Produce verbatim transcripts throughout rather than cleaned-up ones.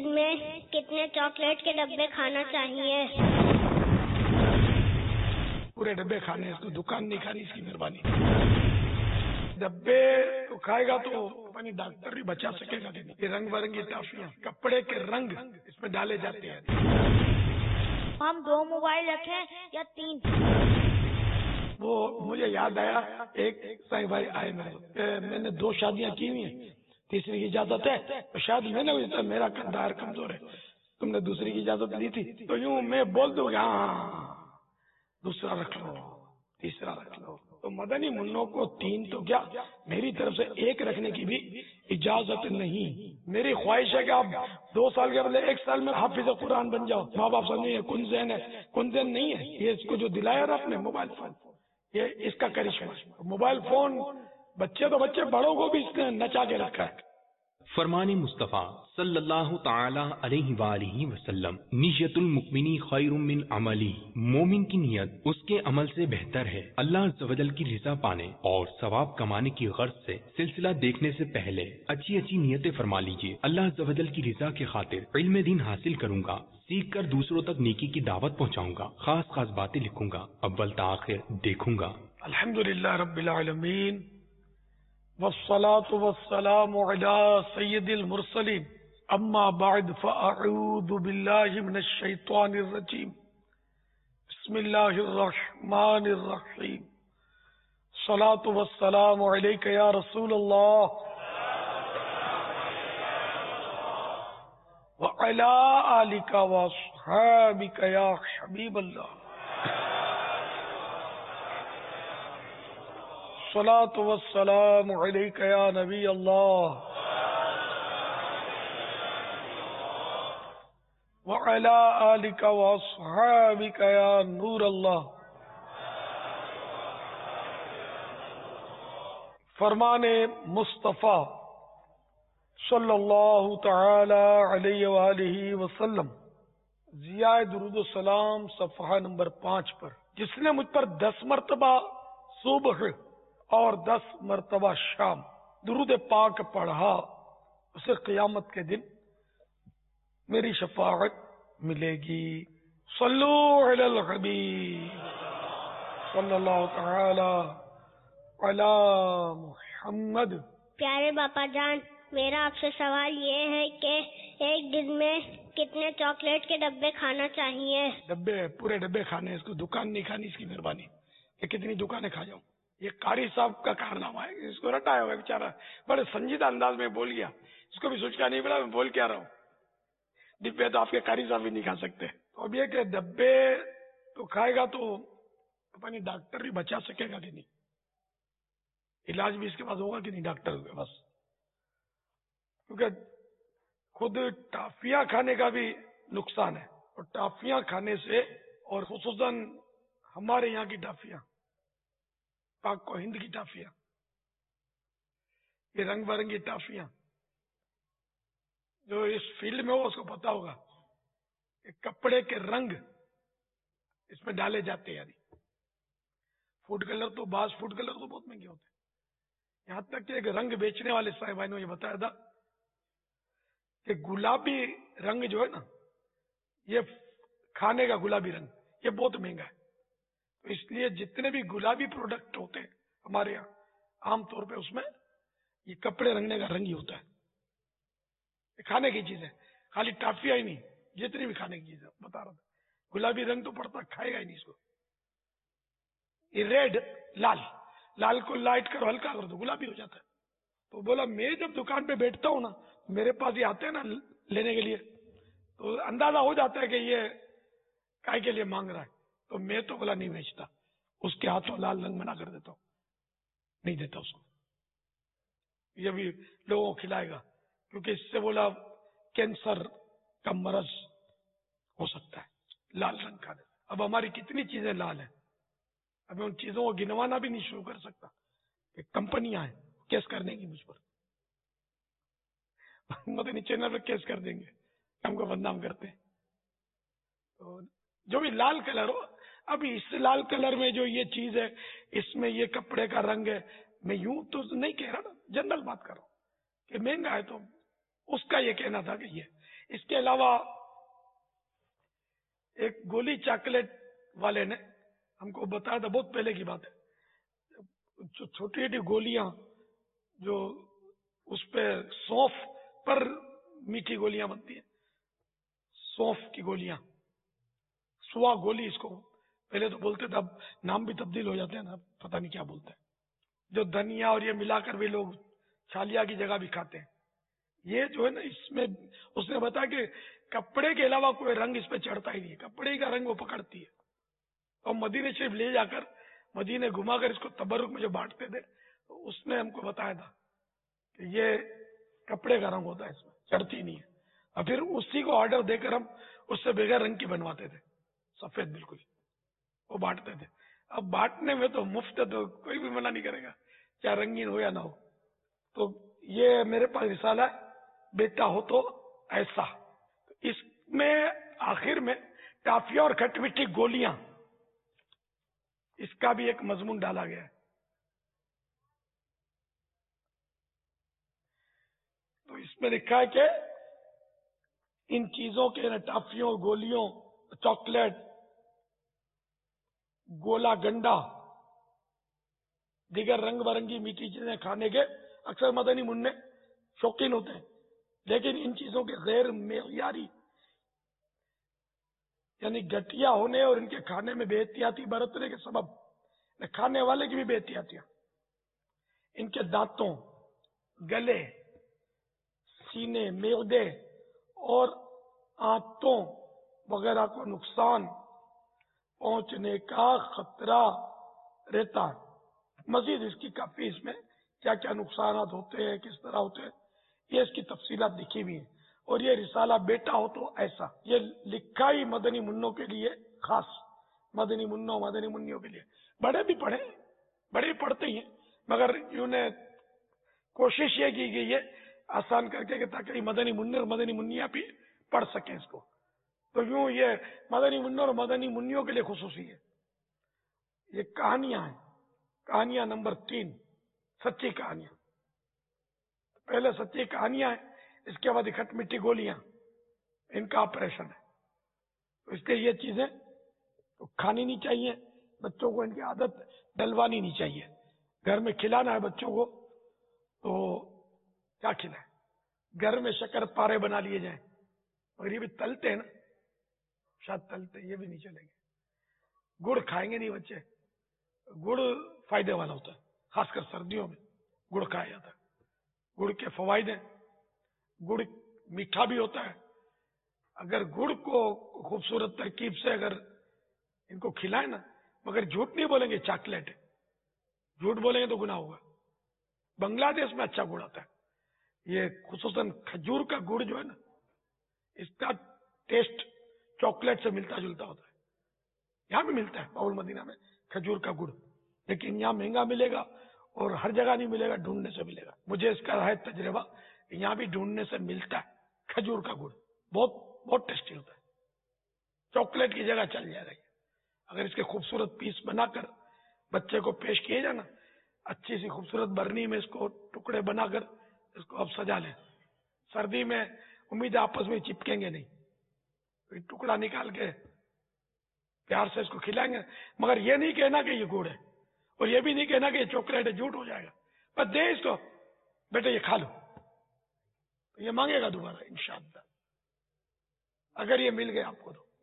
دن میں کتنے چاکلیٹ کے ڈبے کھانا چاہیے؟ پورے ڈبے کھانے ہیں، اس کو دکان نہیں کھانی، اس کی مہربانی۔ ڈبے تو کھائے گا تو اپنی ڈاکٹر بھی بچا سکے گا کہ نہیں؟ یہ رنگ برنگی ٹافیاں، کپڑے کے رنگ اس میں ڈالے جاتے ہیں۔ ہم دو موبائل رکھیں یا تین؟ وہ مجھے یاد آیا، ایک سائیں بھائی آئے میرے، میں نے دو شادیاں کی ہوئی ہیں، تیسری کی اجازت ہے تو شاید میں نے میرا دائر کمزور ہے، تم نے دوسری کی اجازت دی تھی تو یوں میں بول دوں گا ہاں دوسرا رکھ لو، تیسرا رکھ لو۔ تو مدنی منوں کو تین تو کیا، میری طرف سے ایک رکھنے کی بھی اجازت نہیں۔ میری خواہش ہے کہ آپ دو سال کے بدلے ایک سال میں حافظ قرآن بن جاؤ۔ ماں باپ سمجھیں یہ کنزین ہے، کنزین نہیں ہے، یہ اس کو جو دلایا نا اپنے موبائل فون، یہ اس کا کرشمہ۔ موبائل فون بچے تو بچے، بڑوں کو بھی اس نے نچا کے رکھا ہے۔ فرمان مصطفیٰ صلی اللہ تعالی علیہ وآلہ وسلم، نیت المؤمنی خیر من عملی، مومن کی نیت اس کے عمل سے بہتر ہے۔ اللہ عز و جل کی رضا پانے اور ثواب کمانے کی غرض سے سلسلہ دیکھنے سے پہلے اچھی اچھی نیتیں فرما لیجیے۔ اللہ عز و جل کی رضا کی خاطر علم دین حاصل کروں گا، سیکھ کر دوسروں تک نیکی کی دعوت پہنچاؤں گا، خاص خاص باتیں لکھوں گا، اول تاخیر دیکھوں گا۔ الحمدللہ رب العالمین، والصلاة والسلام على سید المرسلین، اما بعد فاعوذ باللہ من الشیطان الرجیم، بسم اللہ الرحمن الرحیم، الصلاة والسلام علیک یا رسول اللہ وعلی آلک واصحابک یا حبیب اللہ، الصلاة والسلام علیک یا نبی اللہ وعلی آلک واصحابک یا نور اللہ۔ فرمان مصطفیٰ صلی اللہ تعالی علیہ وآلہ وسلم، ضیاء درود و سلام صفحہ نمبر پانچ پر، جس نے مجھ پر دس مرتبہ صبح اور دس مرتبہ شام درود پاک پڑھا، اسے قیامت کے دن میری شفاعت ملے گی۔ صلو علی الحبیب صلی اللہ تعالی علی محمد۔ پیارے باپا جان، میرا آپ سے سوال یہ ہے کہ ایک دن میں کتنے چاکلیٹ کے ڈبے کھانا چاہیے؟ ڈبے پورے ڈبے کھانے، اس کو دکان نہیں کھانی، اس کی مہربانی۔ یہ کتنی دکانیں کھا جاؤں؟ یہ قاری صاحب کا کارنامہ ہے، اس کو رٹایا ہوا ہے بیچارہ، بڑے سنجیدہ انداز میں بول گیا، اس کو بھی سوچنا نہیں پڑا میں بول کیا رہا ہوں۔ ڈبے تو آپ کے قاری صاحب بھی نہیں کھا سکتے۔ تو اب یہ کہ ڈبے تو کھائے گا تو اپنی ڈاکٹر بھی بچا سکے گا کہ نہیں؟ علاج بھی اس کے پاس ہوگا کہ نہیں ڈاکٹر کے پاس؟ کیونکہ خود ٹافیاں کھانے کا بھی نقصان ہے، اور ٹافیاں کھانے سے، اور خصوصاً ہمارے یہاں کی ٹافیاں، پاک و ہند کی ٹافیاں، یہ رنگ برنگی ٹافیاں، جو اس فیلڈ میں ہو اس کو پتا ہوگا کہ کپڑے کے رنگ اس میں ڈالے جاتے ہیں۔ یعنی فوڈ کلر تو بعض فوڈ کلر تو بہت مہنگے ہوتے ہیں، یہاں تک کہ ایک رنگ بیچنے والے صاحب بھائی نے یہ بتایا تھا کہ گلابی رنگ جو ہے نا، یہ کھانے کا گلابی رنگ یہ بہت مہنگا ہے، تو اس لیے جتنے بھی گلابی پروڈکٹ ہوتے ہیں ہمارے یہاں عام طور پہ اس میں یہ کپڑے رنگنے کا رنگ ہی ہوتا ہے۔ یہ کھانے کی چیز ہے، خالی ٹافیاں ہی نہیں، جتنی بھی کھانے کی چیز ہے بتا رہا تھا، گلابی رنگ تو پڑتا کھائے گا ہی نہیں اس کو۔ یہ ریڈ، لال، لال کو لائٹ کرو، ہلکا کر دو، گلابی ہو جاتا ہے۔ تو بولا میں جب دکان پہ بیٹھتا ہوں نا، میرے پاس یہ آتے ہیں نا لینے کے لیے، تو اندازہ ہو جاتا ہے کہ یہ کائے کے لیے مانگ رہا ہے، تو میں تو بولا نہیں بیچتا، اس کے ہاتھوں لال رنگ منع کر دیتا ہوں، نہیں دیتا اس کو، یہ بھی لوگوں کو کھلائے گا، کیونکہ اس سے بولا کینسر کا مرض ہو سکتا ہے لال رنگ کھانے۔ اب ہماری کتنی چیزیں لال ہیں، اب میں ان چیزوں کو گنوانا بھی نہیں شروع کر سکتا کہ کمپنیاں ہیں کیس کرنے کی مجھ پر، مدنی چینل پہ کیس کر دیں گے، ہم کو بدنام کرتے ہیں۔ تو جو بھی لال کلر ہو، اب اس لال کلر میں جو یہ چیز ہے، اس میں یہ کپڑے کا رنگ ہے، میں یوں تو نہیں کہہ رہا نا، جنرل بات کر رہا ہوں کہ مہنگا ہے، تو اس کا یہ کہنا تھا کہ یہ اس کے علاوہ ایک گولی چاکلیٹ والے نے ہم کو بتایا تھا، بہت پہلے کی بات ہے، چھوٹی چھوٹی گولیاں جو اس پہ سونف پر میٹھی گولیاں بنتی ہیں، سونف کی گولیاں، سوا گولی اس کو پہلے تو بولتے تھے، اب نام بھی تبدیل ہو جاتے ہیں نا، پتہ نہیں کیا بولتے ہیں، جو دھنیا اور یہ ملا کر بھی لوگ چھالیا کی جگہ بھی کھاتے ہیں۔ یہ جو ہے نا، اس میں اس نے بتایا کہ کپڑے کے علاوہ کوئی رنگ اس پہ چڑھتا ہی نہیں ہے، کپڑے کا رنگ وہ پکڑتی ہے۔ اور مدینے شریف لے جا کر مدینے گھما کر اس کو تبرک میں جو بانٹتے تھے، تو اس نے ہم کو بتایا تھا کہ یہ کپڑے کا رنگ ہوتا ہے، اس میں چڑھتی نہیں ہے، اور پھر اسی کو آرڈر دے کر ہم اس سے بغیر رنگ کی بنواتے تھے، سفید بالکل، وہ بانٹتے تھے۔ اب بانٹنے میں تو مفت ہے، تو کوئی بھی منع نہیں کرے گا، چاہے رنگین ہو یا نہ ہو۔ تو یہ میرے پاس رسالہ ہے، بیٹا ہو تو ایسا، اس میں آخر میں ٹافیاں اور کھٹی میٹھی گولیاں، اس کا بھی ایک مضمون ڈالا گیا ہے۔ تو اس میں لکھا ہے کہ ان چیزوں کے، ٹافیوں، گولیوں، چاکلیٹ، گولا گنڈا، دیگر رنگ برنگی میٹھی چیزیں کھانے کے اکثر مدنی منع شوقین ہوتے ہیں، لیکن ان چیزوں کے غیر معیاری یعنی گھٹیا ہونے اور ان کے کھانے میں بے احتیاطی برتنے کے سبب کھانے والے کی بھی بے احتیاطیاں، ان کے دانتوں، گلے، سینے، معدے اور آنتوں وغیرہ کو نقصان پہنچنے کا خطرہ رہتا ہے۔ مزید اس کی کافی، اس میں کیا کیا نقصانات ہوتے ہیں، کس طرح ہوتے ہیں، یہ اس کی تفصیلات لکھی ہوئی ہیں۔ اور یہ رسالہ بیٹا ہو تو ایسا، یہ لکھا ہی مدنی منوں کے لیے، خاص مدنی منوں مدنی منیوں کے لیے۔ بڑے بھی پڑھیں، بڑے بھی پڑھتے ہی ہیں، مگر یوں نے کوشش یہ کی گئی ہے آسان کر کے کہ تاکہ مدنی منع اور مدنی منیا بھی پڑھ سکیں اس کو۔ تو یوں یہ مدنی منوں اور مدنی منیوں کے لیے خصوصی ہے۔ یہ کہانیاں ہیں، کہانیاں نمبر تین، سچی کہانیاں۔ پہلے سچی کہانیاں ہیں، اس کے بعد کھٹ مٹی گولیاں، ان کا آپریشن ہے۔ تو اس لیے یہ چیزیں کھانی نہیں چاہیے، بچوں کو ان کی عادت ڈلوانی نہیں چاہیے۔ گھر میں کھلانا ہے بچوں کو تو کیا کھلائیں؟ گھر میں شکر پارے بنا لیے جائیں، مگر یہ بھی تلتے ہیں نا، شاید تلتے، یہ بھی نہیں چلیں گے۔ گڑ کھائیں گے نہیں بچے، گڑ فائدے والا ہوتا ہے، خاص کر سردیوں میں گڑ کھایا جاتا ہے۔ گڑ کے فوائد ہیں، گڑ میٹھا بھی ہوتا ہے۔ اگر گڑ کو خوبصورت ترکیب سے اگر ان کو کھلائیں نا، مگر جھوٹ نہیں بولیں گے چاکلیٹ ہے، جھوٹ بولیں گے تو گناہ ہوگا۔ بنگلہ دیش میں اچھا گڑ آتا ہے، یہ خصوصاً کھجور کا گڑ جو ہے نا، اس کا ٹیسٹ چاکلیٹ سے ملتا جلتا ہوتا ہے۔ یہاں بھی ملتا ہے باول مدینہ میں کھجور کا گڑ، لیکن یہاں مہنگا ملے گا اور ہر جگہ نہیں ملے گا، ڈھونڈنے سے ملے گا۔ مجھے اس کا ہے تجربہ، یہاں بھی ڈھونڈنے سے ملتا ہے کھجور کا گڑ، بہت بہت ٹیسٹی ہوتا ہے، چاکلیٹ کی جگہ چل جائے گا۔ اگر اس کے خوبصورت پیس بنا کر بچے کو پیش کیے جائے نا، اچھی سی خوبصورت برنی میں اس کو ٹکڑے بنا کر اس کو اب سجا لیں، سردی میں امید آپس میں چپکیں گے نہیں، ٹکڑا نکال کے پیار سے اس کو کھلائیں گے، مگر یہ نہیں کہنا کہ یہ گڑ ہے، اور یہ بھی نہیں کہنا کہ یہ چاکلیٹ ہے، جھوٹ ہو جائے گا۔ بس دے اس کو، بیٹے یہ کھا لو، یہ مانگے گا دوبارہ انشاءاللہ، اگر یہ مل گیا آپ کو تو۔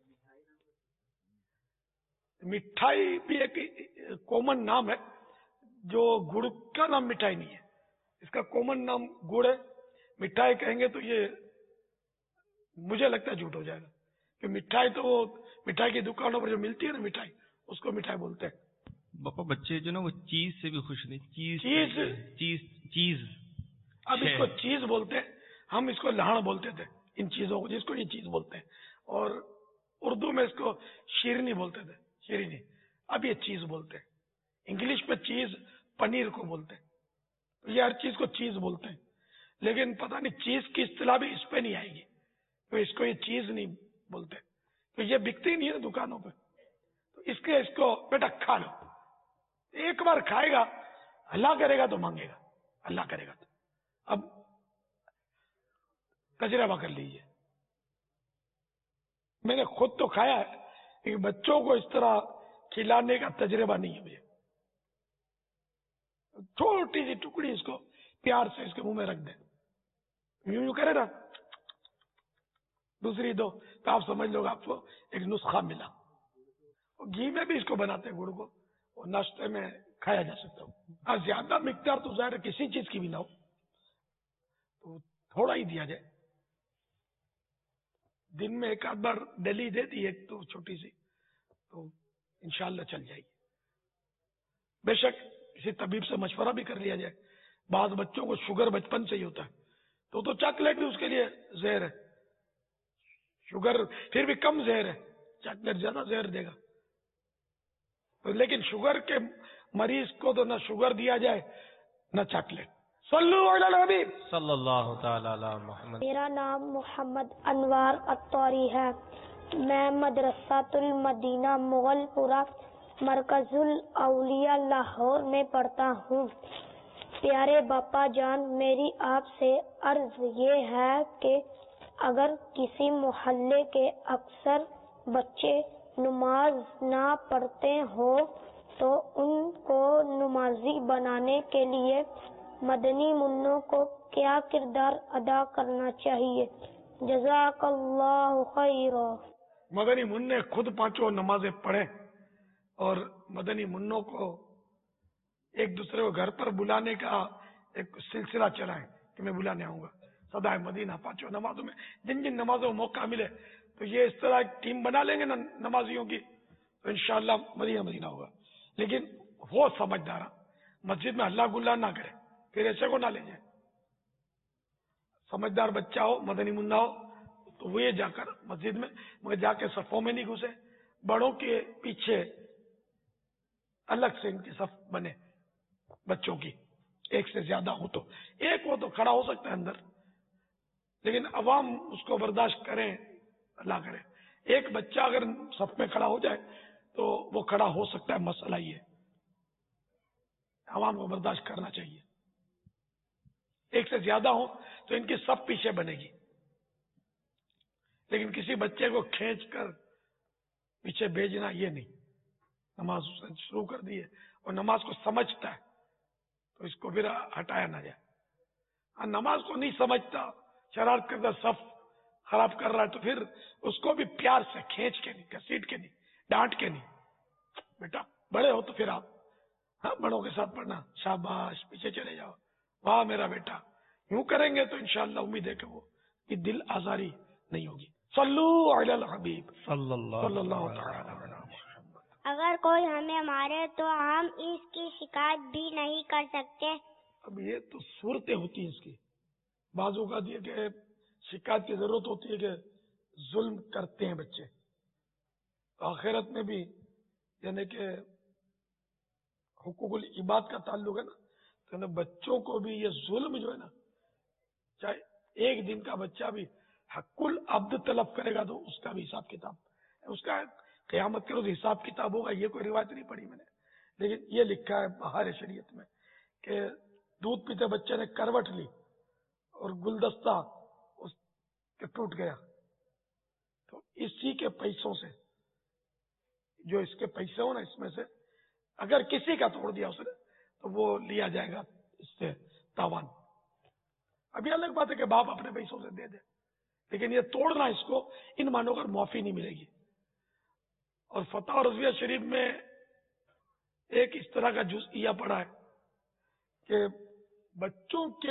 مٹھائی بھی ایک کامن نام ہے، جو گڑ کا نام مٹھائی نہیں ہے، اس کا کامن نام گڑ ہے۔ مٹھائی کہیں گے تو یہ مجھے لگتا ہے جھوٹ ہو جائے گا، کہ مٹھائی تو وہ مٹھائی کی دکانوں پر جو ملتی ہے نا مٹھائی، اس کو مٹھائی بولتے ہیں۔ باپا بچے جو نا وہ چیز سے بھی خوش نہیں، چیز چیز چیز چیز اب اس کو چیز بولتے ہیں، ہم اس کو لہڑ بولتے تھے ان چیزوں کو، جس کو یہ چیز بولتے ہیں، اور اردو میں اس کو شیرنی بولتے تھے، شیرنی، اب یہ چیز بولتے ہیں۔ انگلش میں چیز پنیر کو بولتے ہیں، تو یہ ہر چیز کو چیز بولتے ہیں، لیکن پتہ نہیں چیز کی اصطلاح بھی اس پہ نہیں آئے گی، تو اس کو یہ چیز نہیں بولتے، تو یہ بکتی نہیں ہے دکانوں پہ، تو اس کے اس کو بیٹا کھا لو، ایک بار کھائے گا، اللہ کرے گا تو مانگے گا، اللہ کرے گا تو۔ اب تجربہ کر لیجئے، میں نے خود تو کھایا ہے لیکن بچوں کو اس طرح کھلانے کا تجربہ نہیں ہے مجھے. چھوٹی سی ٹکڑی اس کو پیار سے اس کے منہ میں رکھ دیں, یوں یوں کرے نا, دوسری دو تو آپ سمجھ لو آپ کو ایک نسخہ ملا. گھی میں بھی اس کو بناتے ہیں گڑ کو, اور ناشتے میں کھایا جا سکتا ہو. ہاں زیادہ مقدار تو ظاہر کسی چیز کی بھی نہ ہو تو تھوڑا ہی دیا جائے. دن میں ایک آدھ بار ڈلی دے دی ایک تو چھوٹی سی تو انشاءاللہ چل جائے گی. بے شک کسی طبیب سے مشورہ بھی کر لیا جائے. بعض بچوں کو شوگر بچپن سے ہی ہوتا ہے تو تو چاکلیٹ بھی اس کے لیے زہر ہے. شوگر پھر بھی کم زہر ہے, چاکلیٹ زیادہ زہر دے گا. لیکن شوگر کے مریض کو تو نہ شوگر دیا جائے نہ چاکلیٹ. صلو علی الحبیب صلی اللہ تعالی علی محمد. میرا نام محمد انوار الطوری ہے. میں مدرسہ المدینہ مغل پورہ مرکز الاولیاء لاہور میں پڑھتا ہوں. پیارے باپا جان, میری آپ سے عرض یہ ہے کہ اگر کسی محلے کے اکثر بچے نماز نہ پڑھتے ہوں تو ان کو نمازی بنانے کے لیے مدنی منوں کو کیا کردار ادا کرنا چاہیے؟ جزاک اللہ خیرا. مدنی منع خود پانچوں نمازیں پڑھیں اور مدنی منوں کو ایک دوسرے کو گھر پر بلانے کا ایک سلسلہ چلائیں کہ میں بلانے آؤں گا. سدائے مدینہ پانچوں نمازوں میں جن جن نمازوں میں موقع ملے تو یہ اس طرح ایک ٹیم بنا لیں گے نا نمازیوں کی تو انشاءاللہ مدینہ مدینہ ہوگا. لیکن وہ سمجھدار مسجد میں ہلہ گلا نہ کرے, پھر ایسے کو نہ لے جائے. سمجھدار بچہ ہو, مدنی منا ہو تو وہ یہ جا کر مسجد میں مگر جا کے صفوں میں نہیں گھسے, بڑوں کے پیچھے الگ سے ان کی صف بنے. بچوں کی ایک سے زیادہ ہو تو ایک ہو تو کھڑا ہو سکتا ہے اندر, لیکن عوام اس کو برداشت کریں اللہ کرے. ایک بچہ اگر صف میں کھڑا ہو جائے تو وہ کھڑا ہو سکتا ہے, مسئلہ یہ عوام کو برداشت کرنا چاہیے. ایک سے زیادہ ہو تو ان کی صف پیچھے بنے گی, لیکن کسی بچے کو کھینچ کر پیچھے بھیجنا یہ نہیں. نماز شروع کر دی ہے اور نماز کو سمجھتا ہے تو اس کو پھر ہٹایا نہ جائے. نماز کو نہیں سمجھتا, شرارت کرتا, صف خراب کر رہا ہے تو پھر اس کو بھی پیار سے کھینچ کے نہیں, گھسیٹ کے نہیں, ڈانٹ کے نہیں. بیٹا بڑے ہو تو پھر آپ ہاں بڑوں کے ساتھ پڑھنا, شاباش پیچھے چلے جاؤ, واہ میرا بیٹا. یوں کریں گے تو انشاءاللہ امید ہے کہ وہ کہ دل آزاری نہیں ہوگی. صلو علی الحبیب صلی اللہ صلی اللہ تعالی علی محمد. اگر کوئی ہمیں مارے تو ہم اس کی شکایت بھی نہیں کر سکتے؟ اب یہ تو صورتیں ہوتی ہیں اس کی. بعضوں کا یہ کہ شکایت کی ضرورت ہوتی ہے کہ ظلم کرتے ہیں بچے. آخرت میں بھی یعنی کہ حقوق العباد کا تعلق ہے نا, تو بچوں کو بھی یہ ظلم جو ہے نا, چاہے ایک دن کا بچہ بھی حق العبد طلب کرے گا تو اس کا بھی حساب کتاب, اس کا قیامت کے روز حساب کتاب ہوگا. یہ کوئی روایت نہیں پڑھی میں نے, لیکن یہ لکھا ہے بہار شریعت میں کہ دودھ پیتے بچے نے کروٹ لی اور گلدستہ اس کے ٹوٹ گیا تو اسی کے پیسوں سے, جو اس کے پیسے ہو نا اس میں سے اگر کسی کا توڑ دیا اس نے تو وہ لیا جائے گا اس سے تاوان. ابھی الگ بات ہے کہ باپ اپنے پیسوں سے دے دے, لیکن یہ توڑنا اس کو ان مانوں پر معافی نہیں ملے گی. اور فتح اور رضویہ شریف میں ایک اس طرح کا جزئیہ پڑا ہے کہ بچوں کے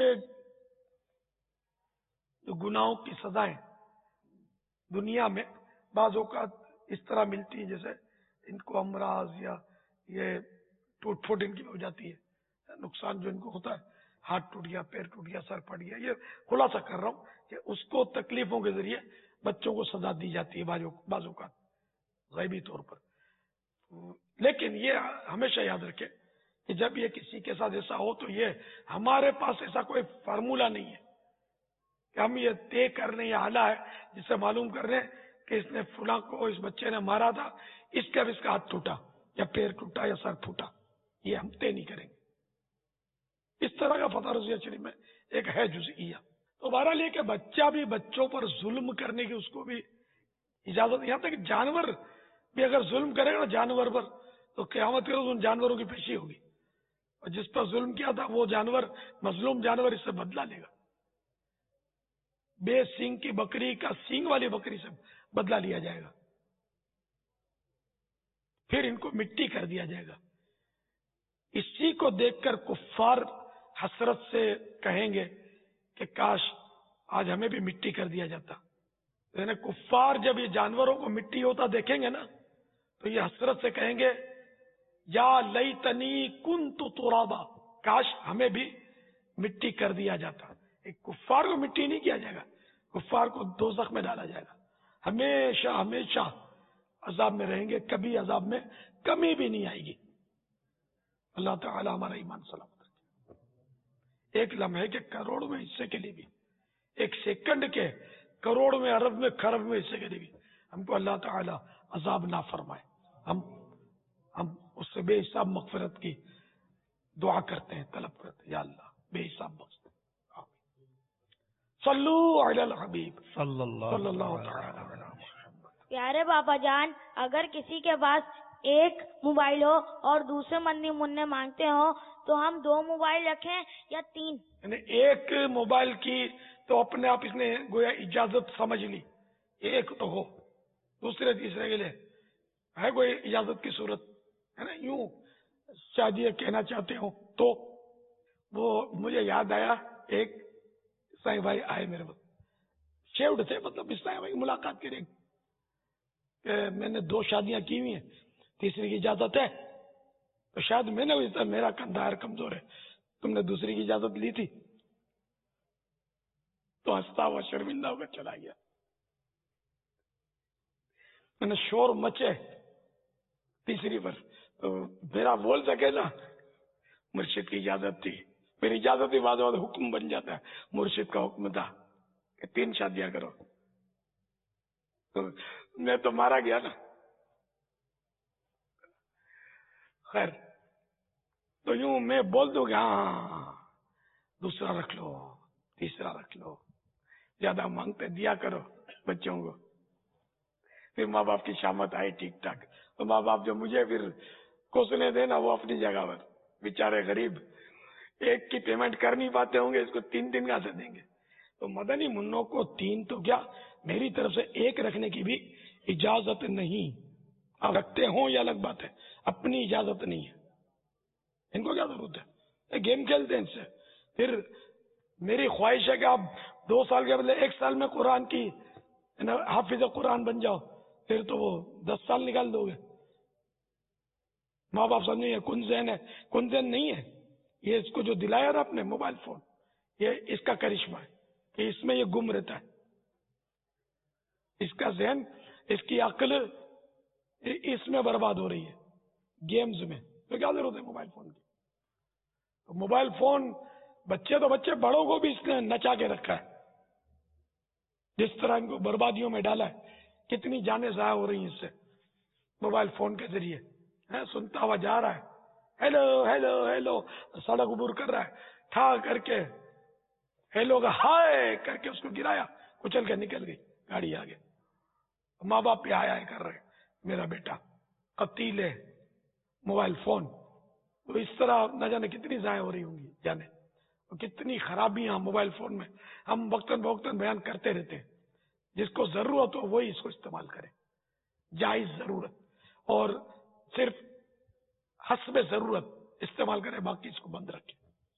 جو گناہوں کی سزائیں دنیا میں بعض اوقات اس طرح ملتی ہیں جیسے ان کو امراض یا یہ ٹوٹ پھوٹ ان کی ہو جاتی ہے, نقصان جو ان کو ہوتا ہے, ہاتھ ٹوٹ گیا, پیر ٹوٹ گیا, سر پھٹ گیا. یہ خلاصہ کر رہا ہوں کہ اس کو تکلیفوں کے ذریعے بچوں کو سزا دی جاتی ہے بعض اوقات غیبی طور پر. لیکن یہ ہمیشہ یاد رکھے کہ جب یہ کسی کے ساتھ ایسا ہو تو یہ ہمارے پاس ایسا کوئی فارمولا نہیں ہے کہ ہم یہ طے کرنے یا آلہ ہے جس سے معلوم کر رہے ہیں کہ اس نے فلاں کو اس بچے نے مارا تھا, اس کا بھی اس کا ہاتھ ٹوٹا یا پیر ٹوٹا یا سر پھوٹا. یہ ہم طے نہیں کریں گے. اس طرح کا فتح رضویہ شریف میں ایک ہے جزئیہ. تو بہرحال یہ کہ بچہ بھی بچوں پر ظلم کرنے کی اس کو بھی اجازت یہاں تک کہ جانور بھی اگر ظلم کرے گا نا جانور پر تو قیامت کے روز ان جانوروں کی پیشی ہوگی، اور جس پر ظلم کیا تھا وہ جانور مظلوم جانور اس سے بدلہ لے گا. بے سینگ کی بکری کا سینگ والی بکری سے بدلہ لیا جائے گا، پھر ان کو مٹی کر دیا جائے گا. اسی کو دیکھ کر کفار حسرت سے کہیں گے کہ کاش آج ہمیں بھی مٹی کر دیا جاتا. یعنی کفار جب یہ جانوروں کو مٹی ہوتا دیکھیں گے نا تو یہ حسرت سے کہیں گے یا لیتنی کنت ترابا، کاش ہمیں بھی مٹی کر دیا جاتا. ایک کفار کو مٹی نہیں کیا جائے گا، کفار کو دوزخ میں ڈالا جائے گا، ہمیشہ ہمیشہ عذاب میں رہیں گے، کبھی عذاب میں کمی بھی نہیں آئے گی. اللہ تعالی ہمارا ایمان سلامت رکھے. ایک لمحے کے کروڑ میں حصے کے لیے بھی، ایک سیکنڈ کے کروڑ میں ارب میں خرب میں حصے کے لیے بھی ہم کو اللہ تعالی عذاب نہ فرمائے. ہم ہم اس سے بے حساب مغفرت کی دعا کرتے ہیں، طلب کرتے ہیں، یا اللہ بے حساب بخش دے. صلو علی الحبیب صلی اللہ صلی اللہ تعالی علیہ وسلم. پیارے بابا جان، اگر کسی کے پاس ایک موبائل ہو اور دوسرے منی منع مانگتے ہو تو ہم دو موبائل رکھیں یا تین؟ یعنی ایک موبائل کی تو اپنے آپ اس نے گویا اجازت سمجھ لی، ایک تو ہو، دوسرے تیسرے کے لیے ہے کوئی اجازت کی صورت ہے نا. یوں شاید یہ کہنا چاہتے ہوں تو وہ مجھے یاد آیا، ایک سائیں بھائی آئے میرے پاس، شیوڈ تھے، مطلب اس سائیں بھائی ملاقات کریں کہ میں نے دو شادیاں کی ہوئی ہیں، تیسری کی اجازت ہے؟ تو شاید میں نے میرا کندھار کمزور ہے، تم نے دوسری کی اجازت لی تھی؟ تو ہنستا ہوا شرمندہ ہو کر چلا گیا. میں نے شور مچے تیسری پر تو میرا بول سکے نا مرشد کی اجازت تھی، میری اجازت ہی بعد بعد حکم بن جاتا ہے. مرشد کا حکم تھا کہ تین شادیاں کرو، تو میں تو مارا گیا نا. خیر تو یوں میں بول دوں کہ ہاں دوسرا رکھ لو، تیسرا رکھ لو، زیادہ مانگتے دیا کرو بچوں کو. پھر ماں باپ کی شامت آئی ٹھیک ٹھاک، تو ماں باپ جو مجھے پھر کوسنے دینا وہ اپنی جگہ پر، بیچارے غریب ایک کی پیمنٹ کر نہیں پاتے ہوں گے، اس کو تین تین کہاں سے دیں گے. تو مدنی منوں کو تین تو کیا میری طرف سے ایک رکھنے کی بھی اجازت نہیں. آپ رکھتے ہوں یا الگ بات ہے، اپنی اجازت نہیں ہے. ان کو کیا ضرورت ہے، گیم کھیلتے ہیں ان سے. پھر میری خواہش ہے کہ آپ دو سال کے بدلے ایک سال میں قرآن کی حافظ قرآن بن جاؤ، پھر تو وہ دس سال نکال دو گے. ماں باپ سمجھیں گے کنزین ہے، کنزین نہیں ہے، یہ اس کو جو دلایا نا اپنے موبائل فون، یہ اس کا کرشمہ ہے کہ اس میں یہ گم رہتا ہے. اس کا ذہن، اس کی عقل اس میں برباد ہو رہی ہے، گیمز میں. تو کیا ضرورت ہے موبائل فون کی؟ تو موبائل فون بچے تو بچے، بڑوں کو بھی اس نے نچا کے رکھا ہے. جس طرح ان کو بربادیوں میں ڈالا ہے، کتنی جانیں ضائع ہو رہی ہیں اس سے موبائل فون کے ذریعے. سنتا ہوا جا رہا ہے، ہیلو ہیلو ہیلو، سڑک عبور کر رہا ہے، ٹھا کر کے ہیلو کا ہائے کر کے اس کو گرایا، کچل کے نکل گئی گاڑی آگے. ماں باپ پہ آیا کر رہے میرا بیٹا قتیل ہے موبائل فون. تو اس طرح نہ جانے کتنی ضائع ہو رہی ہوں گی جانے، کتنی خرابیاں موبائل فون میں. ہم وقتاً فوقتاً بیان کرتے رہتے ہیں، جس کو ضرورت ہو وہی اس کو استعمال کرے، جائز ضرورت، اور صرف حسب ضرورت استعمال کرے، باقی اس کو بند رکھے،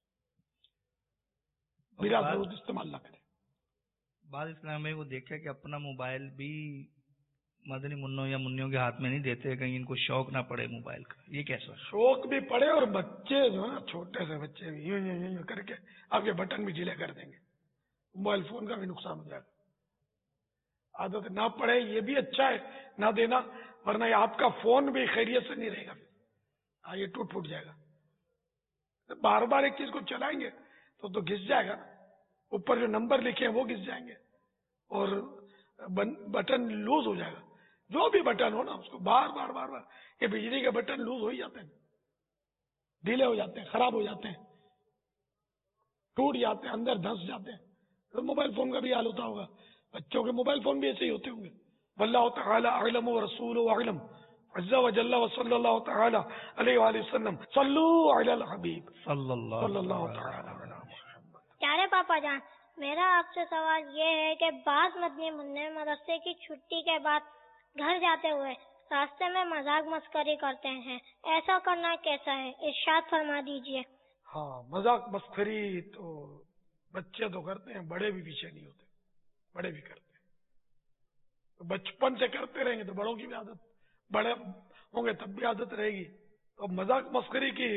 بلا ضرورت استعمال نہ کرے. بعض اسلام میں وہ دیکھا کہ اپنا موبائل بھی مدنی منوں یا منوں کے ہاتھ میں نہیں دیتے، کہیں ان کو شوق نہ پڑے موبائل کا. یہ کیسا؟ شوق بھی پڑے، اور بچے جو ہے نا چھوٹے سے بچے بھی یوں یوں یوں کر کے آپ کے بٹن بھی ڈھیلے کر دیں گے، موبائل فون کا بھی نقصان ہو جائے گا. عادت نہ پڑے یہ بھی اچھا ہے نہ دینا، ورنہ یہ آپ کا فون بھی خیریت سے نہیں رہے گا، ہاں یہ ٹوٹ پھوٹ جائے گا. بار بار ایک چیز کو چلائیں گے تو تو گھس جائے گا، اوپر جو نمبر لکھے ہیں وہ گھس جائیں گے، اور بٹن لوز ہو جائے گا. جو بھی بٹن ہو نا اس کو بار بار بار بار، یہ بجلی کے بٹن لوز ہو ہی جاتے ہیں، ڈھیلے ہو جاتے ہیں، خراب ہو جاتے ہیں، ٹوٹ جاتے ہیں، اندر دھنس جاتے ہیں. تو موبائل فون کا بھی حال ہوتا ہوگا، بچوں کے موبائل فون بھی ایسے ہی ہوتے ہوں گے، واللہ تعالی اعلم ورسولہ اعلم عز وجل وصلی اللہ تعالی علیہ وآلہ وسلم صلو علی الحبیب صلی اللہ صلی اللہ تعالی تعالی علیہ پیارے پاپا جان، میرا آپ سے سوال یہ ہے کہ بعض مدنی منع مدرسے کی چھٹی کے بعد گھر جاتے ہوئے راستے میں مذاق مسخری کرتے ہیں، ایسا کرنا کیسا ہے؟ ارشاد فرما دیجئے۔ ہاں، مذاق مسخری تو بچے تو کرتے ہیں، بڑے بھی پیچھے نہیں ہوتے، بڑے بھی کرتے ہیں۔ بچپن سے کرتے رہیں گے تو بڑوں کی بھی عادت، بڑے ہوں گے تب بھی عادت رہے گی۔ تو مذاق مسخری کی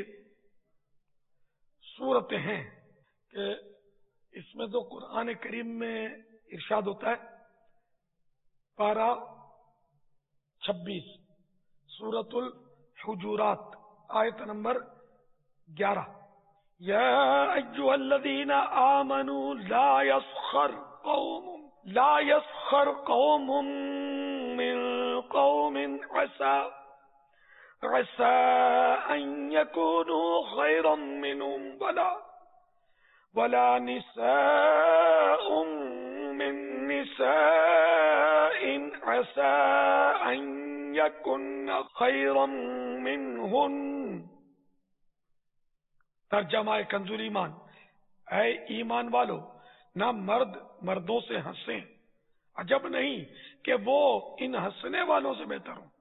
صورتیں ہیں کہ اس میں تو قرآن کریم میں ارشاد ہوتا ہے، پارہ چھبیس سورۃ الحجرات آیت نمبر گیارہ، یا ایھا الذین آمنوا لا یسخر قوم لا یسخر قوم من قوم عسى عسى ان يكونوا خيرا منهم ولا ولا نساء من نساء عسى ان يكن خيرا منهن۔ ترجمہ کنزول ایمان، اے ایمان والو، نہ مرد مردوں سے ہنسیں، عجب نہیں کہ وہ ان ہنسنے والوں سے بہتر ہوں،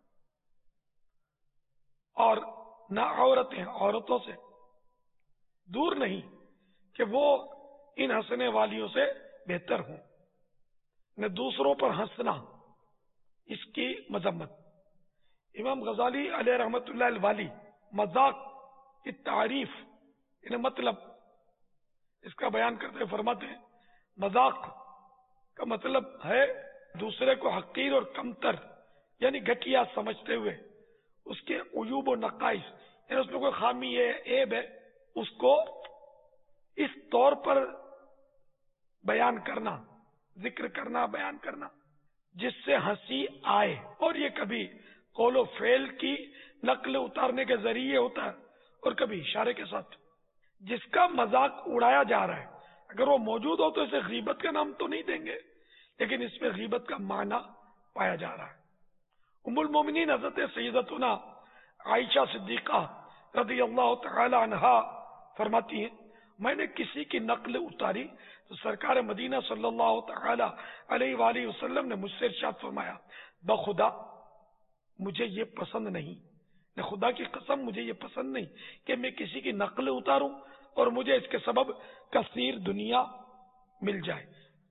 اور نہ عورتیں عورتوں سے دور نہیں کہ وہ ان ہنسنے والیوں سے بہتر ہوں۔ نہ دوسروں پر ہنسنا، اس کی مذمت۔ امام غزالی علیہ رحمت اللہ الوالی مذاق کی تعریف یعنی مطلب اس کا بیان کرتے فرماتے ہیں، مذاق کا مطلب ہے دوسرے کو حقیر اور کمتر یعنی گھٹیا سمجھتے ہوئے اس کے عیوب و نقائص یعنی اس میں کوئی خامی ہے، عیب ہے، اس کو اس طور پر بیان کرنا، ذکر کرنا، بیان کرنا جس سے ہنسی آئے، اور یہ کبھی قول و فعل کی نقل اتارنے کے ذریعے ہوتا ہے اور کبھی اشارے کے ساتھ۔ جس کا مذاق اڑایا جا رہا ہے اگر وہ موجود ہو تو اسے غیبت کا نام تو نہیں دیں گے، لیکن اس میں غیبت کا معنی پایا جا رہا ہے۔ ام المومنین حضرت سیدتنا عائشہ صدیقہ رضی اللہ تعالی عنہا فرماتی ہیں، میں نے کسی کی نقل اتاری تو سرکار مدینہ صلی اللہ تعالی علیہ وآلہ وسلم نے مجھ سے ارشاد فرمایا، بخدا مجھے یہ پسند نہیں، نہ خدا کی قسم مجھے یہ پسند نہیں کہ میں کسی کی نقل اتاروں اور مجھے اس کے سبب کثیر دنیا مل جائے،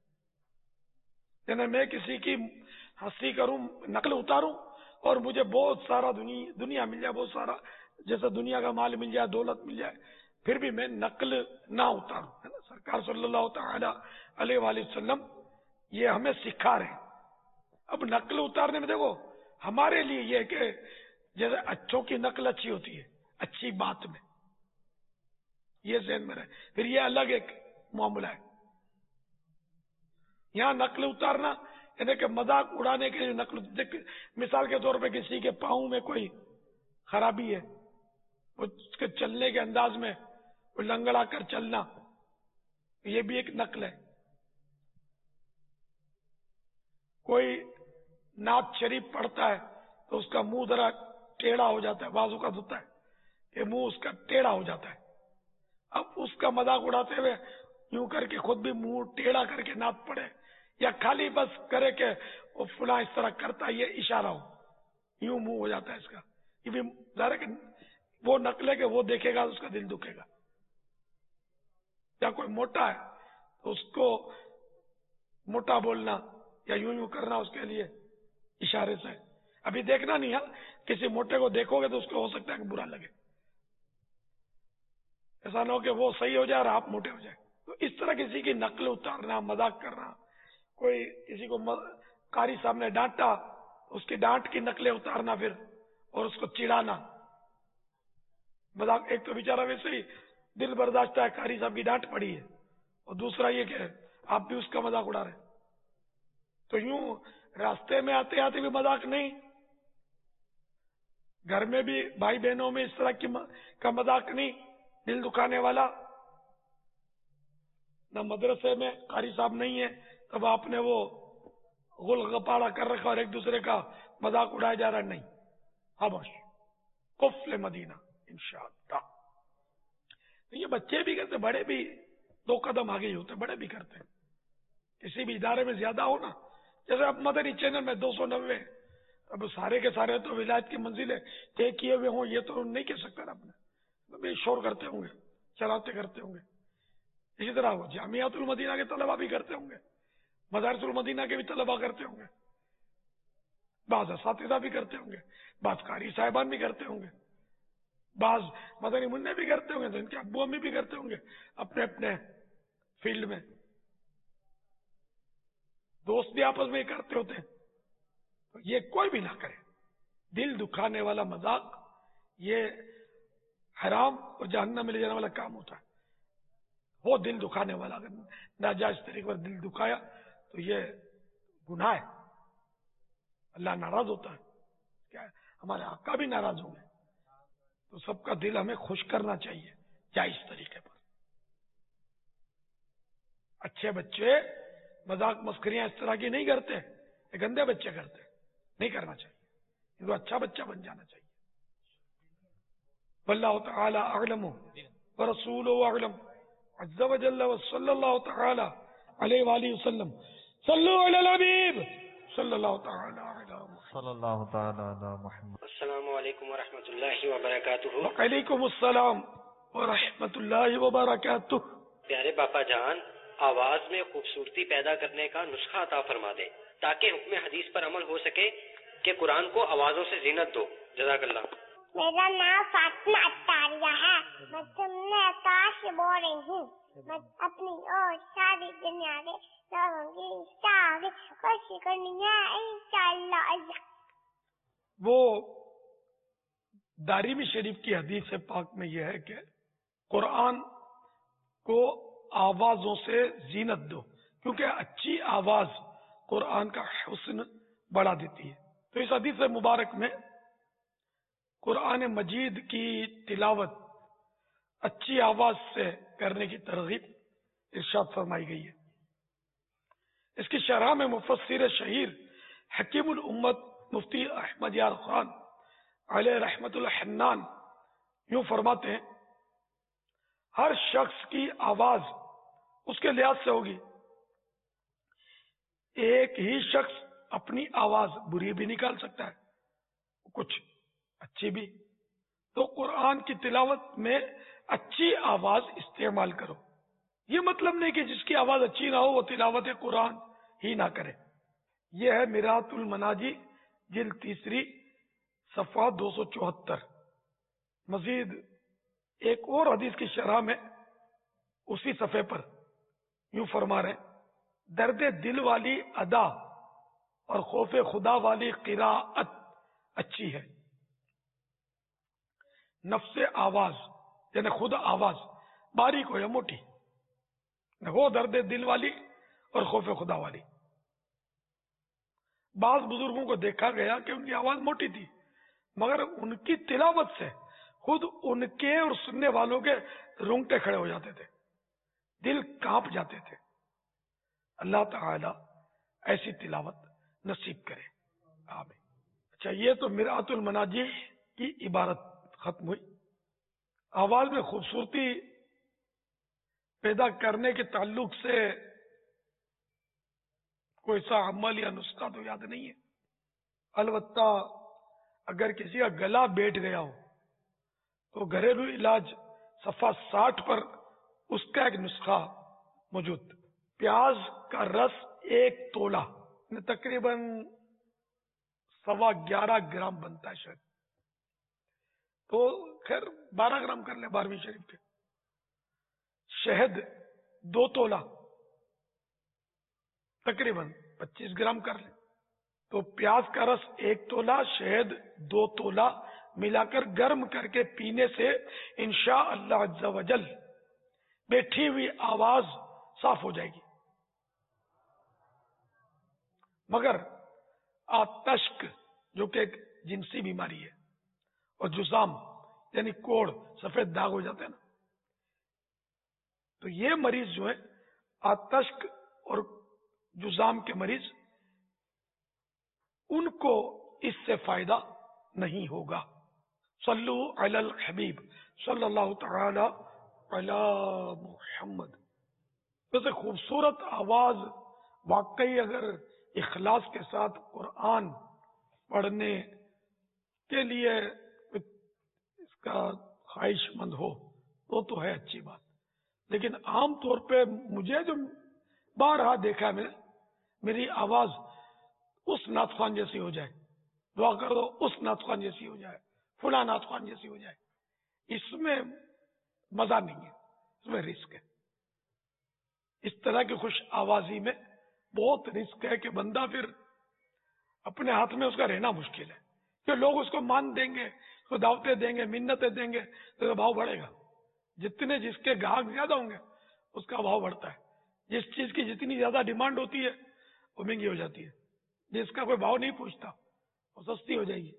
یعنی میں کسی کی ہنسی کروں، نقل اتاروں اور مجھے بہت سارا دنیا دنیا مل جائے، بہت سارا جیسا دنیا کا مال مل جائے، دولت مل جائے، پھر بھی میں نقل نہ اتاروں، ہے نا۔ سرکار صلی اللہ تعالی علیہ وآلہ وسلم یہ ہمیں سکھا رہے ہیں۔ اب نقل اتارنے میں دیکھو ہمارے لیے یہ کہ جیسے اچھوں کی نقل اچھی ہوتی ہے، اچھی بات میں، یہ ذہن میں رہے، پھر یہ الگ ایک معاملہ ہے۔ یہاں نقل اتارنا یعنی کہ مذاق اڑانے کے لیے نقل، مثال کے طور پہ کسی کے پاؤں میں کوئی خرابی ہے، اس کے چلنے کے انداز میں کوئی لنگڑا کر چلنا، یہ بھی ایک نقل ہے۔ کوئی نعت شریف پڑھتا ہے تو اس کا منہ ذرا ٹیڑھا ہو جاتا ہے، بعض اوقات ہوتا ہے کہ منہ اس کا ٹیڑھا ہو جاتا ہے، اب اس کا مذاق اڑاتے ہوئے یوں کر کے خود بھی منہ ٹیڑھا کر کے نعت پڑھے، یا خالی بس کرے کہ وہ فلاں اس طرح کرتا ہے، یہ اشارہ ہو، یوں منہ ہو جاتا ہے اس کا، یہ بھی ظاہر ہے کہ وہ نقل ہے کہ وہ دیکھے گا اس کا دل دکھے گا۔ یا کوئی موٹا ہے تو اس کو موٹا بولنا یا یوں یوں کرنا اس کے لیے اشارے سے، ابھی دیکھنا نہیں ہے، کسی موٹے کو دیکھو گے تو اس کو ہو سکتا ہے کہ برا لگے، ایسا نہ ہو کہ وہ صحیح ہو جائے اور آپ موٹے ہو جائے۔ تو اس طرح کسی کی نقل اتارنا، مذاق کرنا، کوئی کسی کو قاری صاحب نے ڈانٹا اس کی ڈانٹ کی نقلیں اتارنا پھر اور اس کو چڑھانا، مذاق۔ ایک تو بیچارہ ویسے ہی دل برداشتہ ہے، قاری صاحب کی ڈانٹ پڑی ہے، اور دوسرا یہ کہ آپ بھی اس کا مذاق اڑا رہے، تو یوں راستے میں آتے آتے بھی مذاق نہیں، گھر میں بھی بھائی بہنوں میں اس طرح کی کا مذاق نہیں دل دکھانے والا، نہ مدرسے میں قاری صاحب نہیں ہے تب آپ نے وہ غل غپاڑا کر رکھا اور ایک دوسرے کا مذاق اڑایا جا رہا. نہیں، خاموش. قفل مدینہ انشاءاللہ. یہ بچے بھی کرتے، بڑے بھی دو قدم آگے ہی ہوتے، بڑے بھی کرتے ہیں. کسی بھی ادارے میں زیادہ ہو نا، جیسے اب مدنی چینل میں دو سو نوے، اب سارے کے سارے تو ولایت کی منزلیں طے کیے ہوئے ہوں، یہ تو نہیں کہہ سکتا نا اپنے. شور کرتے ہوں گے، چلاتے کرتے ہوں گے. اسی طرح وہ جامعات المدینہ کے طلبہ بھی کرتے ہوں گے، مدارس المدینہ کے بھی طلبہ کرتے ہوں گے، بعض اساتذہ بھی کرتے ہوں گے، بعض قاری صاحبان بھی کرتے ہوں گے، بعض مدنی منع بھی کرتے ہوں گے، تو ان کے ابو امی بھی کرتے ہوں گے اپنے اپنے فیلڈ میں. دوست بھی آپس میں کرتے ہوتے ہیں. تو یہ کوئی بھی نہ کرے. دل دکھانے والا مذاق یہ حرام اور جہنم میں لے جانے والا کام ہوتا ہے. وہ دل دکھانے والا، اگر ناجائز طریقے پر دل دکھایا تو یہ گناہ ہے، اللہ ناراض ہوتا ہے. کیا ہمارے آقا بھی ناراض ہوں گے. تو سب کا دل ہمیں خوش کرنا چاہیے جائز طریقے پر. اچھے بچے مذاق مسخریاں اس طرح کی نہیں کرتے، یہ گندے بچے کرتے، نہیں کرنا چاہیے. ان کو اچھا بچہ بن جانا چاہیے. واللہ تعالی اعلم ورسولہ اعلم عز وجل وصلی اللہ تعالی علیہ وآلہ وسلم. صلو علی الحبیب صلی اللہ تعالی علی صلی اللہ تعالی علی محمد. السلام علیکم ورحمۃ اللہ وبرکاتہ. وعلیکم السلام ورحمۃ اللہ وبرکاتہ. پیارے باپا جان، آواز میں خوبصورتی پیدا کرنے کا نسخہ عطا فرما دیں تاکہ حکم حدیث پر عمل ہو سکے کہ قرآن کو آوازوں سے زینت دو. جزاک اللہ. میرا نام فاطمہ اطاریہ ہے. میں تمہیں آکاش سے بول رہی ہوں. میں اپنی اور ساری دنیا کے لوگوں کی ساری کوشش کرنی ہے انشاءاللہ. وہ دارمی شریف کی حدیث پاک میں یہ ہے کہ قرآن کو آوازوں سے زینت دو، کیونکہ اچھی آواز قرآن کا حسن بڑھا دیتی ہے. تو اس حدیث مبارک میں قرآن مجید کی تلاوت اچھی آواز سے کرنے کی ترغیب ارشاد فرمائی گئی ہے. اس کی شرح میں مفسر شہیر حکیم الامت مفتی احمد یار خان علیہ رحمت الحنان یوں فرماتے ہیں، ہر شخص کی آواز اس کے لحاظ سے ہوگی. ایک ہی شخص اپنی آواز بری بھی نکال سکتا ہے، کچھ اچھی بھی. تو قرآن کی تلاوت میں اچھی آواز استعمال کرو. یہ مطلب نہیں کہ جس کی آواز اچھی نہ ہو وہ تلاوت قرآن ہی نہ کرے. یہ ہے میرات المناجی جلد تیسری صفحہ دو سو چوہتر. مزید ایک اور حدیث کی شرح میں اسی صفحے پر یوں فرما رہے ہیں، درد دل والی ادا اور خوف خدا والی قراءت اچھی ہے. نفس آواز یعنی خود آواز باریک ہو یا موٹی ہو، درد دل والی اور خوف خدا والی. بعض بزرگوں کو دیکھا گیا کہ ان کی آواز موٹی تھی، مگر ان کی تلاوت سے خود ان کے اور سننے والوں کے رونگٹے کھڑے ہو جاتے تھے، دل کانپ جاتے تھے. اللہ تعالی ایسی تلاوت نصیب کرے، آمین. اچھا، یہ تو مرآت المناجی کی عبارت ختم ہوئی. آواز میں خوبصورتی پیدا کرنے کے تعلق سے کوئی سا عمل یا نسخہ تو یاد نہیں ہے. البتہ اگر کسی کا گلا بیٹھ گیا ہو تو گھریلو علاج صفحہ ساٹھ پر اس کا ایک نسخہ موجود. پیاز کا رس ایک تولا تقریباً سوا گیارہ گرام بنتا ہے شاید، تو خیر بارہ گرام کر لیں بارہویں شریف کے. شہد دو تولا تقریباً پچیس گرام کر لیں. تو پیاز کا رس ایک تولا، شہد دو تولا ملا کر گرم کر کے پینے سے انشاء اللہ عز و جل بیٹھی ہوئی آواز صاف ہو جائے گی. مگر آتشک جو کہ ایک جنسی بیماری ہے، اور جزام یعنی کوڑ سفید داغ ہو جاتے ہیں نا، تو یہ مریض جو ہے آتشک اور جزام کے مریض ان کو اس سے فائدہ نہیں ہوگا. صلو علی الحبیب صلی اللہ تعالی علی محمد. ویسے خوبصورت آواز واقعی اگر اخلاص کے ساتھ قرآن پڑھنے کے لیے اس کا خواہش مند ہو وہ تو ہے اچھی بات، لیکن عام طور پہ مجھے جو بارہا دیکھا ہے میں نے، میری آواز اس نعت خوان جیسی ہو جائے، دعا کر دو اس نعت خوان جیسی ہو جائے، فلاں نعت خوان جیسی ہو جائے. اس میں مزہ نہیں ہے، اس میں رسک ہے. اس طرح کی خوش آوازی میں بہت رسک ہے کہ بندہ پھر اپنے ہاتھ میں اس کا رہنا مشکل ہے، کہ لوگ اس کو مان دیں گے، اس کو دعوتیں دیں گے، منتیں دیں گے تو بھاؤ بڑھے گا. جتنے جس کے گاہک زیادہ ہوں گے اس کا بھاؤ بڑھتا ہے. جس چیز کی جتنی زیادہ ڈیمانڈ ہوتی ہے وہ مہنگی ہو جاتی ہے، جس کا کوئی بھاؤ نہیں پوچھتا وہ سستی ہو جائے گی.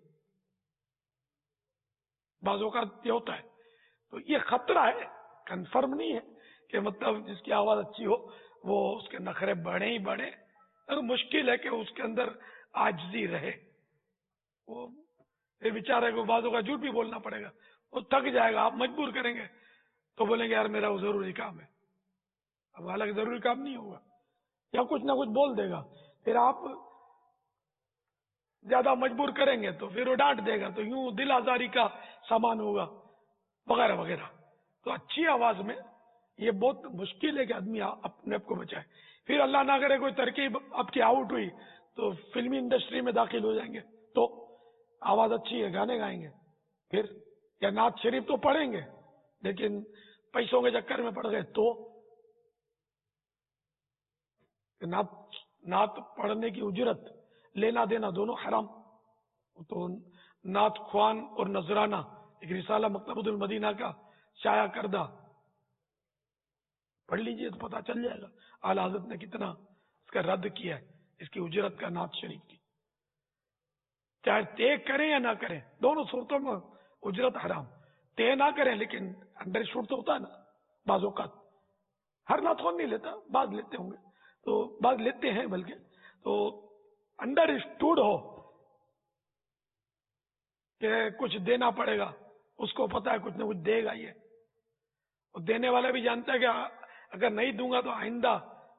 بعض اوقات یہ ہوتا ہے. تو یہ خطرہ ہے، کنفرم نہیں ہے کہ مطلب جس کی آواز اچھی ہو وہ اس کے نخرے بڑھیں ہی بڑھیں. مشکل ہے کہ اس کے اندر عاجزی رہے. وہ بیچارے کو بعضوں کا جھوٹ بھی بولنا پڑے گا، وہ تھک جائے گا، آپ مجبور کریں گے تو بولیں گے یار میرا وہ ضروری کام ہے. اب حالانکہ ضروری کام نہیں ہوگا، یا کچھ نہ کچھ بول دے گا، پھر آپ زیادہ مجبور کریں گے تو پھر وہ ڈانٹ دے گا، تو یوں دل آزاری کا سامان ہوگا وغیرہ وغیرہ. تو اچھی آواز میں یہ بہت مشکل ہے کہ آدمی اپنے آپ کو بچائے. پھر اللہ نہ کرے کوئی ترکیب آپ کی آؤٹ ہوئی تو فلمی انڈسٹری میں داخل ہو جائیں گے، تو آواز اچھی ہے گانے گائیں گے، پھر یا نعت شریف تو پڑھیں گے لیکن پیسوں کے چکر میں پڑ گئے تو نعت نعت پڑھنے کی اجرت لینا دینا دونوں حرام. تو نعت خوان اور نذرانہ ایک رسالہ مکتبۃ المدینہ کا شائع کردہ پڑھ لیجئے تو پتہ چل جائے گا اعلی حضرت نے کتنا اس کا رد کیا ہے اس کی اجرت کا نعت شریف کی. چاہے طے کریں یا نہ کریں دونوں صورتوں میں اجرت حرام. طے نہ کریں لیکن انڈر شوٹ تو ہوتا ہے نا بعض اوقات. ہر نعت خوان نہیں لیتا، بعض لیتے ہوں گے، تو بعض لیتے ہیں بلکہ. تو انڈر اسٹوڈ ہو کہ کچھ دینا پڑے گا، اس کو پتا ہے کچھ نہ کچھ دے گا. یہ اور دینے والا بھی جانتا ہے کہ اگر نہیں دوں گا تو آئندہ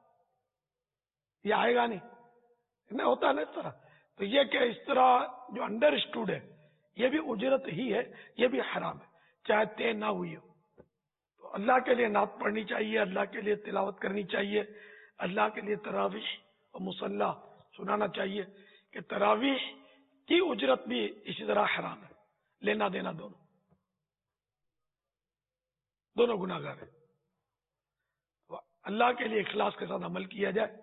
یہ آئے گا نہیں. نہیں ہوتا نا اس طرح. تو یہ کہ اس طرح جو انڈر اسٹوڈ ہے یہ بھی اجرت ہی ہے، یہ بھی حرام ہے چاہے طے نہ ہوئی ہو. تو اللہ کے لیے نعت پڑھنی چاہیے، اللہ کے لیے تلاوت کرنی چاہیے، اللہ کے لیے تراویح اور مصلی سنانا چاہیے. کہ تراویح کی اجرت بھی اسی طرح حرام ہے، لینا دینا دونوں دونوں گناہ گار ہیں. اللہ کے لیے اخلاص کے ساتھ عمل کیا جائے.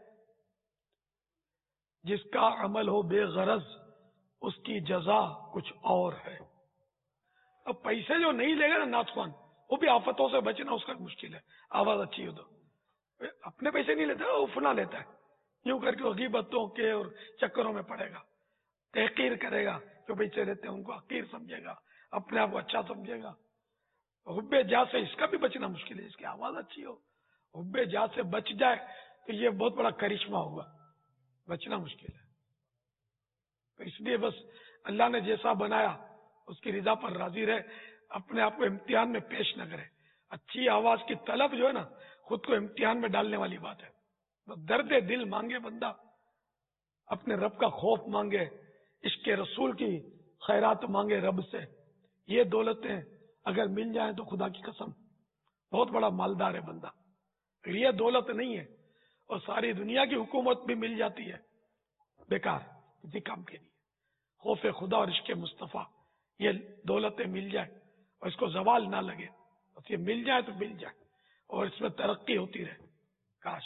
جس کا عمل ہو بے غرض اس کی جزا کچھ اور ہے. اب پیسے جو نہیں لے گا نا نعت خوان، وہ بھی آفتوں سے بچنا اس کا مشکل ہے. آواز اچھی ہو تو اپنے پیسے نہیں لیتا، وہ فنا لیتا ہے، یوں کر کے وہ غیبتوں کے اور چکروں میں پڑے گا، تحقیر کرے گا. جو پیسے لیتے ہیں ان کو حقیر سمجھے گا، اپنے آپ کو اچھا سمجھے گا. حب جا سے اس کا بھی بچنا مشکل ہے. اس کی آواز اچھی ہو، حب جا سے بچ جائے تو یہ بہت بڑا کرشمہ ہوگا، بچنا مشکل ہے. تو اس لیے بس اللہ نے جیسا بنایا اس کی رضا پر راضی رہے، اپنے آپ کو امتحان میں پیش نہ کرے. اچھی آواز کی طلب جو ہے نا خود کو امتحان میں ڈالنے والی بات ہے. درد دل مانگے بندہ، اپنے رب کا خوف مانگے، عشق رسول کی خیرات مانگے رب سے. یہ دولتیں اگر مل جائیں تو خدا کی قسم بہت بڑا مالدار ہے بندہ. اگر یہ دولت نہیں ہے اور ساری دنیا کی حکومت بھی مل جاتی ہے بیکار، کسی کام کے لیے. خوف خدا اور عشق مصطفیٰ یہ دولتیں مل جائیں اور اس کو زوال نہ لگے، بس یہ مل جائے تو مل جائے اور اس میں ترقی ہوتی رہے. کاش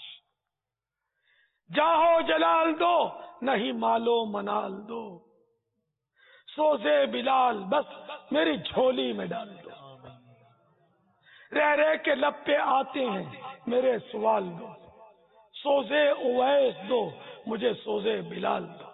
جاہو جلال دو نہیں مالو منال دو، سوزے بلال بس میری جھولی میں ڈال دو، رہ رہ کے لب پہ آتے ہیں میرے سوال دو، سوزے اویس دو مجھے سوزے بلال دو.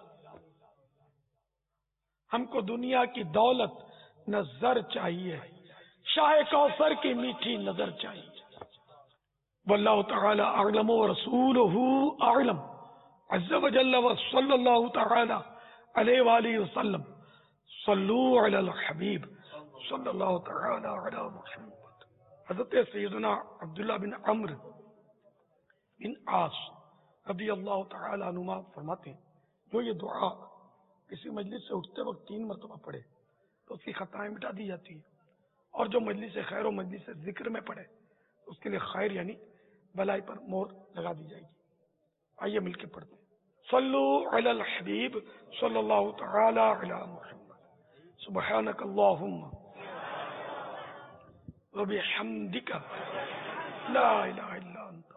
ہم کو دنیا کی دولت نہ زر چاہیے، شاہ کوثر کی میٹھی نظر چاہیے. واللہ تعالی اعلم ورسولہ اعلم عز وجل وصلی اللہ تعالی علیہ وآلہ وسلم صلو علی الحبیب صلی اللہ تعالی علی محمد. حضرت سیدنا عبداللہ بن عمرو بن عاص رضی اللہ تعالی عنہما فرماتے ہیں جو یہ دعا کسی مجلس سے اٹھتے وقت تین مرتبہ پڑھے تو اس کی خطائیں مٹا دی جاتی ہیں، اور جو مجلس خیر و مجلس ذکر میں پڑھے تو اس کے لیے خیر یعنی بلائی پر مہر لگا دی جائے گی. آئیے مل کے پڑھتے ہیں. صلو علی الحبیب صلی اللہ تعالی علی محمد سبحانک اللہم وبحمدک لا الہ الا انت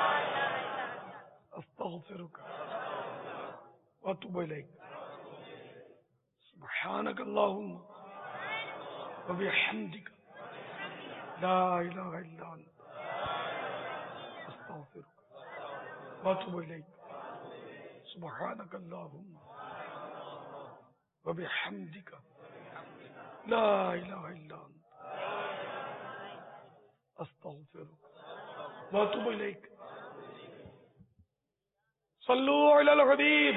استغفرک واتوب الیک. سبحانک اللہم وبحمدک لا الہ الا انت استغفرک واتوب الیک. سبحانک اللہم وبحمدک لا الہ الا انت استغفرک واتوب الیک. صلو علی الحبیب.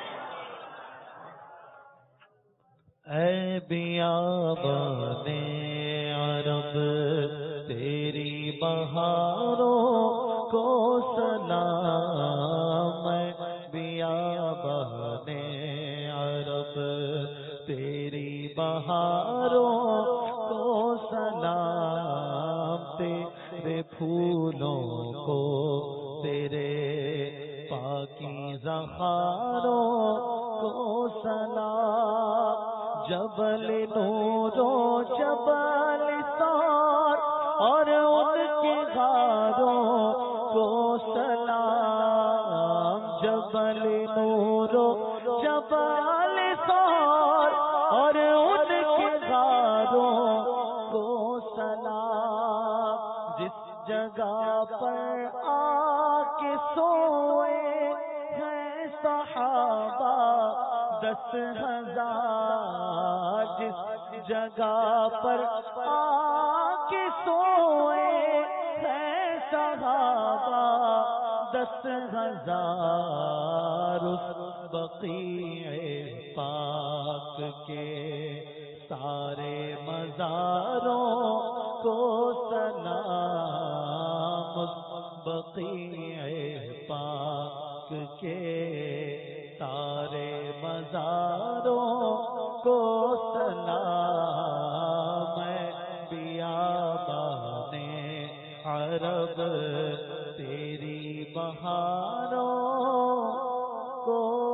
اے بیابان عرب تیری بہاروں کو سلام. اے بیابان عرب تیری بہاروں کو سلام. تیرے پھولوں کو تیرے پاکیزہ خاروں کو سلام. جبل نورو جبل سار اور ان کے غاروں کو سلام. جبل نورو جبل سار اور ان کے غاروں کو سلام. جس جگہ پر آ کے سوئے ہیں صحابہ دس ہزار. جس جگہ پر آ کے سوئے ہیں صحابہ دس ہزار. اس بقیع پاک کے سارے مزاروں کو سلام. اس بقیع پاک کے سارے مزاروں کو سلام. میں بیابان عرب تیری بہاروں کو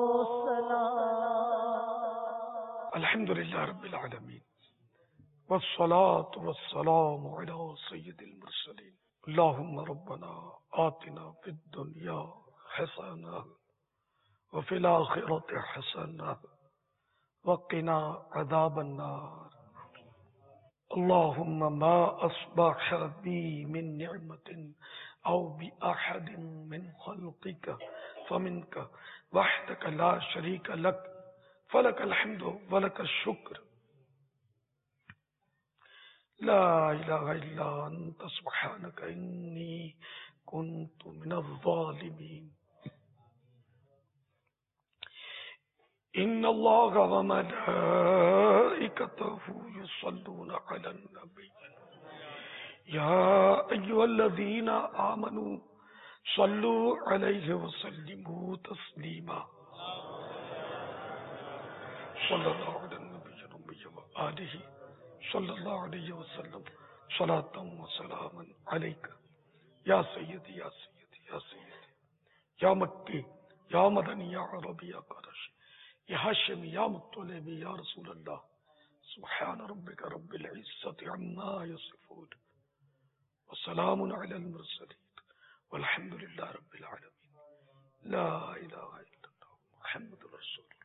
سلام. الحمدللہ رب العالمین والصلاة والسلام علی سید المرسلین. اللہم ربنا آتنا فی الدنیا حسنہ وفی الآخرة حسنہ وقنا عذاب النار. اللهم ما أصبح بي من نعمة أو بأحد من خلقك فمنك وحدك لا شريك لك فلك الحمد ولك الشكر. لا إله إلا أنت سبحانك إني كنت من الظالمين. إن الله وملائكته يصلون على النبي يا أيها الذين آمنوا صلوا عليه وسلموا تسليما. صلى الله على النبي وآله صلى الله عليه وسلم صلاة وسلاما عليك يا سيدي يا سيدي يا سيدي يا مكي يا مدني يا عربي يا قرشي يا هاشمي يا مطلبي يا رسول الله. سبحان ربك رب العزة عما يصفون وسلام على المرسلين والحمد لله رب العالمين. لا إله إلا الله محمد رسول